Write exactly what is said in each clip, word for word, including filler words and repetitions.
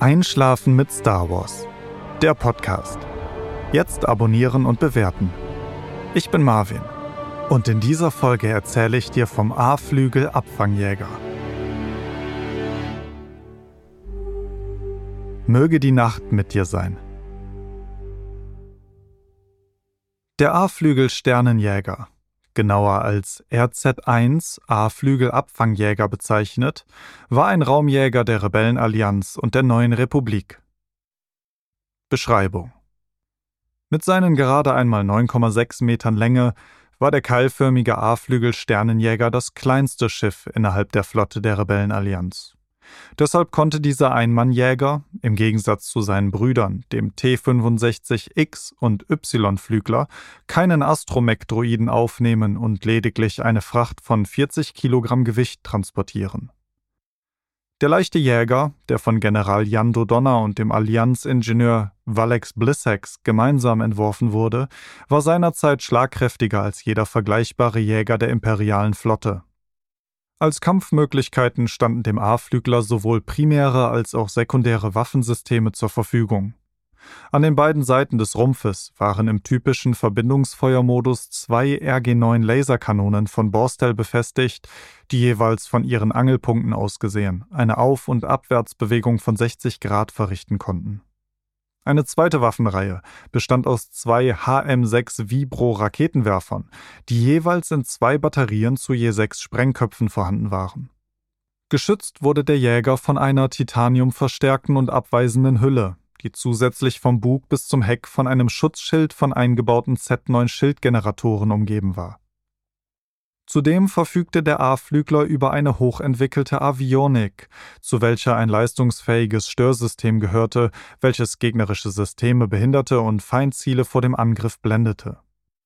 Einschlafen mit Star Wars, der Podcast. Jetzt abonnieren und bewerten. Ich bin Marvin und in dieser Folge erzähle ich dir vom A-Flügel-Abfangjäger. Möge die Nacht mit dir sein. Der A-Flügel-Sternenjäger, genauer als R Z eins A-Flügel-Abfangjäger bezeichnet, war ein Raumjäger der Rebellenallianz und der Neuen Republik. Beschreibung: Mit seinen gerade einmal neun Komma sechs Metern Länge war der keilförmige A-Flügel-Sternenjäger das kleinste Schiff innerhalb der Flotte der Rebellenallianz. Deshalb konnte dieser Einmannjäger, im Gegensatz zu seinen Brüdern, dem T fünfundsechzig X- und Y-Flügler, keinen Astromech-Droiden aufnehmen und lediglich eine Fracht von vierzig Kilogramm Gewicht transportieren. Der leichte Jäger, der von General Jan Dodonna und dem Allianz-Ingenieur Valex Blissax gemeinsam entworfen wurde, war seinerzeit schlagkräftiger als jeder vergleichbare Jäger der imperialen Flotte. Als Kampfmöglichkeiten standen dem A-Flügler sowohl primäre als auch sekundäre Waffensysteme zur Verfügung. An den beiden Seiten des Rumpfes waren im typischen Verbindungsfeuermodus zwei R G neun Laserkanonen von Borstel befestigt, die jeweils von ihren Angelpunkten aus gesehen eine Auf- und Abwärtsbewegung von sechzig Grad verrichten konnten. Eine zweite Waffenreihe bestand aus zwei H M sechs Vibro-Raketenwerfern, die jeweils in zwei Batterien zu je sechs Sprengköpfen vorhanden waren. Geschützt wurde der Jäger von einer titaniumverstärkten und abweisenden Hülle, die zusätzlich vom Bug bis zum Heck von einem Schutzschild von eingebauten Z neun Schildgeneratoren umgeben war. Zudem verfügte der A-Flügler über eine hochentwickelte Avionik, zu welcher ein leistungsfähiges Störsystem gehörte, welches gegnerische Systeme behinderte und Feindziele vor dem Angriff blendete.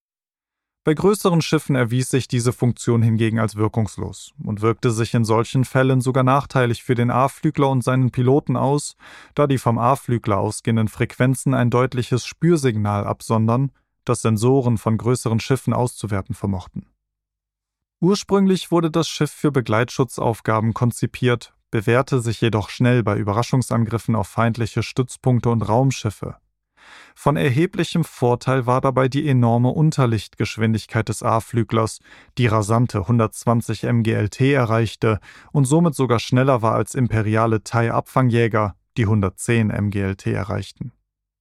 Bei größeren Schiffen erwies sich diese Funktion hingegen als wirkungslos und wirkte sich in solchen Fällen sogar nachteilig für den A-Flügler und seinen Piloten aus, da die vom A-Flügler ausgehenden Frequenzen ein deutliches Spürsignal absondern, das Sensoren von größeren Schiffen auszuwerten vermochten. Ursprünglich wurde das Schiff für Begleitschutzaufgaben konzipiert, bewährte sich jedoch schnell bei Überraschungsangriffen auf feindliche Stützpunkte und Raumschiffe. Von erheblichem Vorteil war dabei die enorme Unterlichtgeschwindigkeit des A-Flüglers, die rasante hundertzwanzig Meter pro Sekunde erreichte und somit sogar schneller war als imperiale T I E-Abfangjäger, die hundertzehn Meter pro Sekunde erreichten.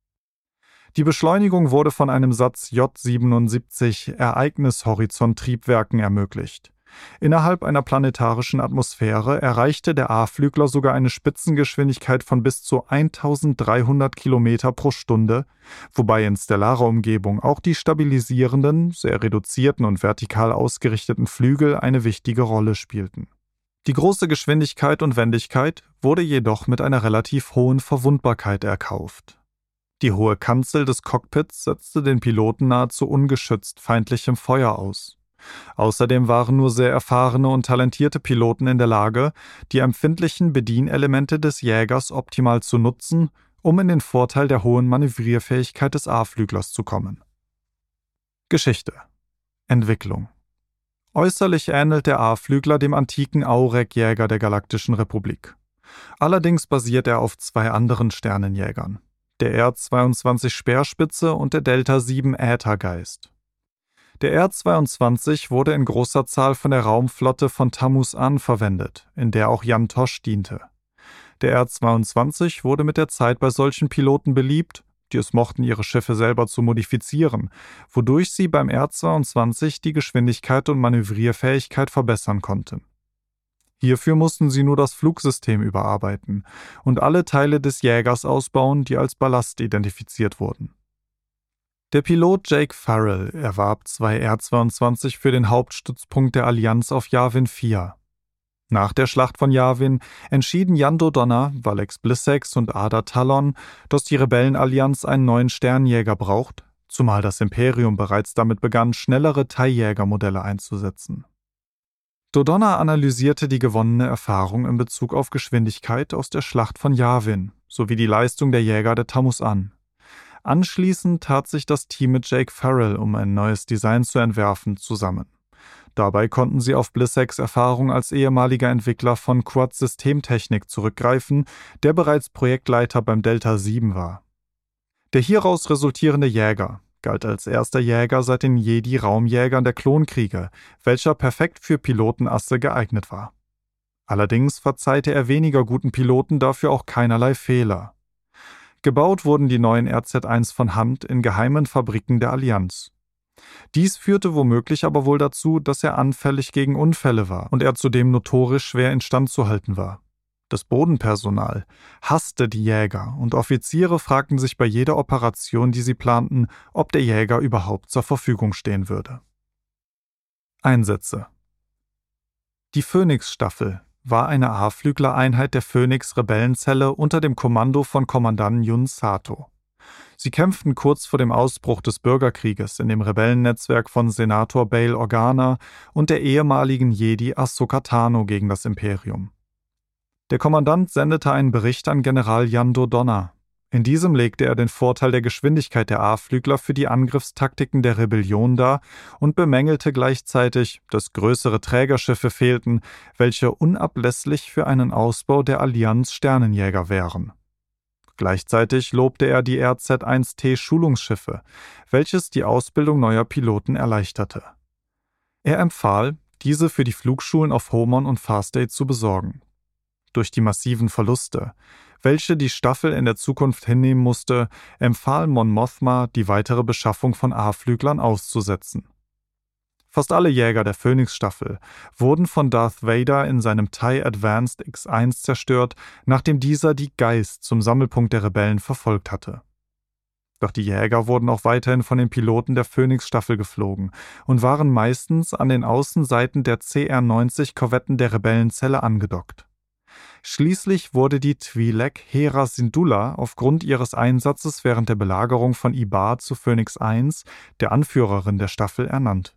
Die Beschleunigung wurde von einem Satz J siebenundsiebzig Ereignishorizont-Triebwerken ermöglicht. Innerhalb einer planetarischen Atmosphäre erreichte der A-Flügler sogar eine Spitzengeschwindigkeit von bis zu eintausenddreihundert Kilometer pro Stunde, wobei in stellarer Umgebung auch die stabilisierenden, sehr reduzierten und vertikal ausgerichteten Flügel eine wichtige Rolle spielten. Die große Geschwindigkeit und Wendigkeit wurde jedoch mit einer relativ hohen Verwundbarkeit erkauft. Die hohe Kanzel des Cockpits setzte den Piloten nahezu ungeschützt feindlichem Feuer aus. Außerdem waren nur sehr erfahrene und talentierte Piloten in der Lage, die empfindlichen Bedienelemente des Jägers optimal zu nutzen, um in den Vorteil der hohen Manövrierfähigkeit des A-Flüglers zu kommen. Geschichte: Entwicklung. Äußerlich ähnelt der A-Flügler dem antiken Aurek-Jäger der Galaktischen Republik. Allerdings basiert er auf zwei anderen Sternenjägern: der R zweiundzwanzig Speerspitze und der Delta sieben Äthergeist. Der R zweiundzwanzig wurde in großer Zahl von der Raumflotte von Tamus An verwendet, in der auch Jan Tosch diente. Der R zweiundzwanzig wurde mit der Zeit bei solchen Piloten beliebt, die es mochten, ihre Schiffe selber zu modifizieren, wodurch sie beim R zweiundzwanzig die Geschwindigkeit und Manövrierfähigkeit verbessern konnten. Hierfür mussten sie nur das Flugsystem überarbeiten und alle Teile des Jägers ausbauen, die als Ballast identifiziert wurden. Der Pilot Jake Farrell erwarb zwei R zweiundzwanzig für den Hauptstützpunkt der Allianz auf Yavin vier. Nach der Schlacht von Yavin entschieden Jan Dodonna, Valex Blissax und Ada Talon, dass die Rebellenallianz einen neuen Sternjäger braucht, zumal das Imperium bereits damit begann, schnellere T I E-Jägermodelle einzusetzen. Dodonna analysierte die gewonnene Erfahrung in Bezug auf Geschwindigkeit aus der Schlacht von Yavin sowie die Leistung der Jäger der Tamus An. Anschließend tat sich das Team mit Jake Farrell, um ein neues Design zu entwerfen, zusammen. Dabei konnten sie auf Blissacks Erfahrung als ehemaliger Entwickler von Quad Systemtechnik zurückgreifen, der bereits Projektleiter beim Delta sieben war. Der hieraus resultierende Jäger galt als erster Jäger seit den Jedi-Raumjägern der Klonkriege, welcher perfekt für Pilotenasse geeignet war. Allerdings verzeihte er weniger guten Piloten dafür auch keinerlei Fehler. Gebaut wurden die neuen R Z eins von Hand in geheimen Fabriken der Allianz. Dies führte womöglich aber wohl dazu, dass er anfällig gegen Unfälle war und er zudem notorisch schwer instand zu halten war. Das Bodenpersonal hasste die Jäger und Offiziere fragten sich bei jeder Operation, die sie planten, ob der Jäger überhaupt zur Verfügung stehen würde. Einsätze. Die Phoenix-Staffel war eine A-Flügler-Einheit der Phoenix-Rebellenzelle unter dem Kommando von Kommandant Yun Sato. Sie kämpften kurz vor dem Ausbruch des Bürgerkrieges in dem Rebellennetzwerk von Senator Bail Organa und der ehemaligen Jedi Ahsoka Tano gegen das Imperium. Der Kommandant sendete einen Bericht an General Yando Donna. In diesem legte er den Vorteil der Geschwindigkeit der A-Flügler für die Angriffstaktiken der Rebellion dar und bemängelte gleichzeitig, dass größere Trägerschiffe fehlten, welche unablässlich für einen Ausbau der Allianz-Sternenjäger wären. Gleichzeitig lobte er die R Z eins T Schulungsschiffe, welches die Ausbildung neuer Piloten erleichterte. Er empfahl, diese für die Flugschulen auf Homon und Farstate zu besorgen. Durch die massiven Verluste, welche die Staffel in der Zukunft hinnehmen musste, empfahl Mon Mothma, die weitere Beschaffung von A-Flüglern auszusetzen. Fast alle Jäger der Phoenix-Staffel wurden von Darth Vader in seinem TIE Advanced X eins zerstört, nachdem dieser die Geist zum Sammelpunkt der Rebellen verfolgt hatte. Doch die Jäger wurden auch weiterhin von den Piloten der Phoenix-Staffel geflogen und waren meistens an den Außenseiten der C R neunzig Korvetten der Rebellenzelle angedockt. Schließlich wurde die Twi'lek Hera Syndulla aufgrund ihres Einsatzes während der Belagerung von Ibar zu Phoenix eins, der Anführerin der Staffel, ernannt.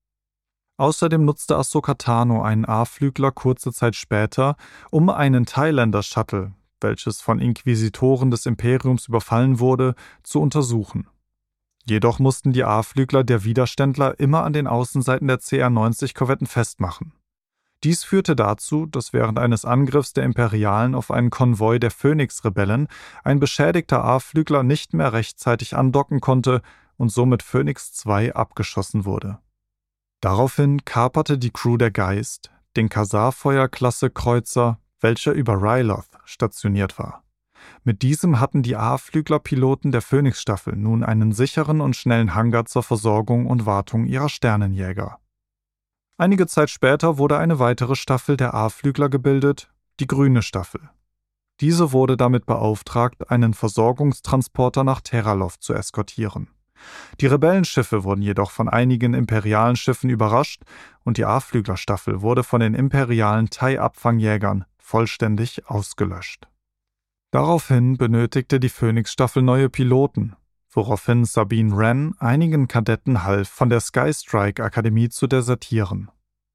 Außerdem nutzte Ahsoka Tano einen A-Flügler kurze Zeit später, um einen Thailander-Shuttle, welches von Inquisitoren des Imperiums überfallen wurde, zu untersuchen. Jedoch mussten die A-Flügler der Widerständler immer an den Außenseiten der C R neunzig Korvetten festmachen. Dies führte dazu, dass während eines Angriffs der Imperialen auf einen Konvoi der Phoenix-Rebellen ein beschädigter A-Flügler nicht mehr rechtzeitig andocken konnte und somit Phoenix zwei abgeschossen wurde. Daraufhin kaperte die Crew der Geist den Khazar-Feuer-Klasse-Kreuzer, welcher über Ryloth stationiert war. Mit diesem hatten die A-Flügler-Piloten der Phoenix-Staffel nun einen sicheren und schnellen Hangar zur Versorgung und Wartung ihrer Sternenjäger. Einige Zeit später wurde eine weitere Staffel der A-Flügler gebildet, die Grüne Staffel. Diese wurde damit beauftragt, einen Versorgungstransporter nach Terraloth zu eskortieren. Die Rebellenschiffe wurden jedoch von einigen imperialen Schiffen überrascht und die A-Flügler-Staffel wurde von den imperialen TIE-Abfangjägern vollständig ausgelöscht. Daraufhin benötigte die Phoenix-Staffel neue Piloten, woraufhin Sabine Wren einigen Kadetten half, von der Skystrike-Akademie zu desertieren.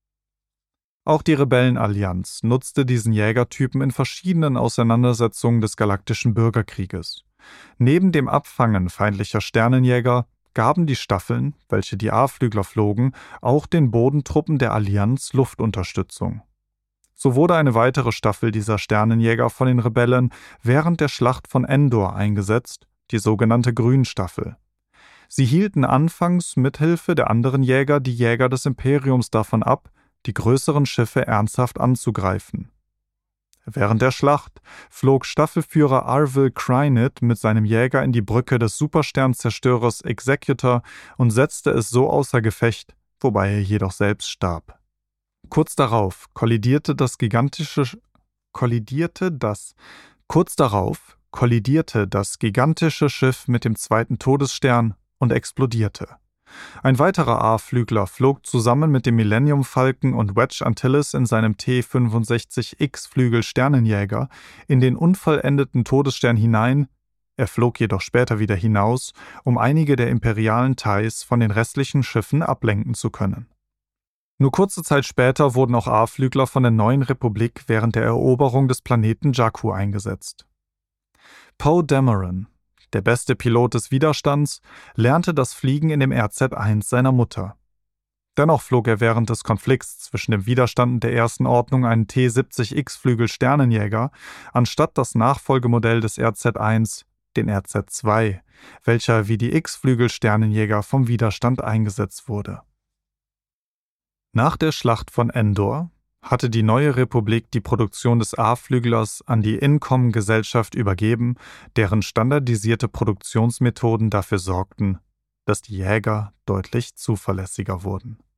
Auch die Rebellenallianz nutzte diesen Jägertypen in verschiedenen Auseinandersetzungen des Galaktischen Bürgerkrieges. Neben dem Abfangen feindlicher Sternenjäger gaben die Staffeln, welche die A-Flügler flogen, auch den Bodentruppen der Allianz Luftunterstützung. So wurde eine weitere Staffel dieser Sternenjäger von den Rebellen während der Schlacht von Endor eingesetzt, die sogenannte Grünstaffel. Sie hielten anfangs mithilfe der anderen Jäger die Jäger des Imperiums davon ab, die größeren Schiffe ernsthaft anzugreifen. Während der Schlacht flog Staffelführer Arvel Krynit mit seinem Jäger in die Brücke des Supersternzerstörers Executor und setzte es so außer Gefecht, wobei er jedoch selbst starb. Kurz darauf kollidierte das gigantische kollidierte das kurz darauf kollidierte das gigantische Schiff mit dem zweiten Todesstern und explodierte. Ein weiterer A-Flügler flog zusammen mit dem Millennium Falcon und Wedge Antilles in seinem T fünfundsechzig X Flügel Sternenjäger in den unvollendeten Todesstern hinein, er flog jedoch später wieder hinaus, um einige der imperialen TIEs von den restlichen Schiffen ablenken zu können. Nur kurze Zeit später wurden auch A-Flügler von der Neuen Republik während der Eroberung des Planeten Jakku eingesetzt. Poe Dameron, der beste Pilot des Widerstands, lernte das Fliegen in dem R Z eins seiner Mutter. Dennoch flog er während des Konflikts zwischen dem Widerstand der ersten Ordnung einen T siebzig X-Flügel-Sternenjäger, anstatt das Nachfolgemodell des R Z eins, den R Z zwei, welcher wie die X-Flügel-Sternenjäger vom Widerstand eingesetzt wurde. Nach der Schlacht von Endor hatte die neue Republik die Produktion des A-Flüglers an die Incom-Gesellschaft übergeben, deren standardisierte Produktionsmethoden dafür sorgten, dass die Jäger deutlich zuverlässiger wurden.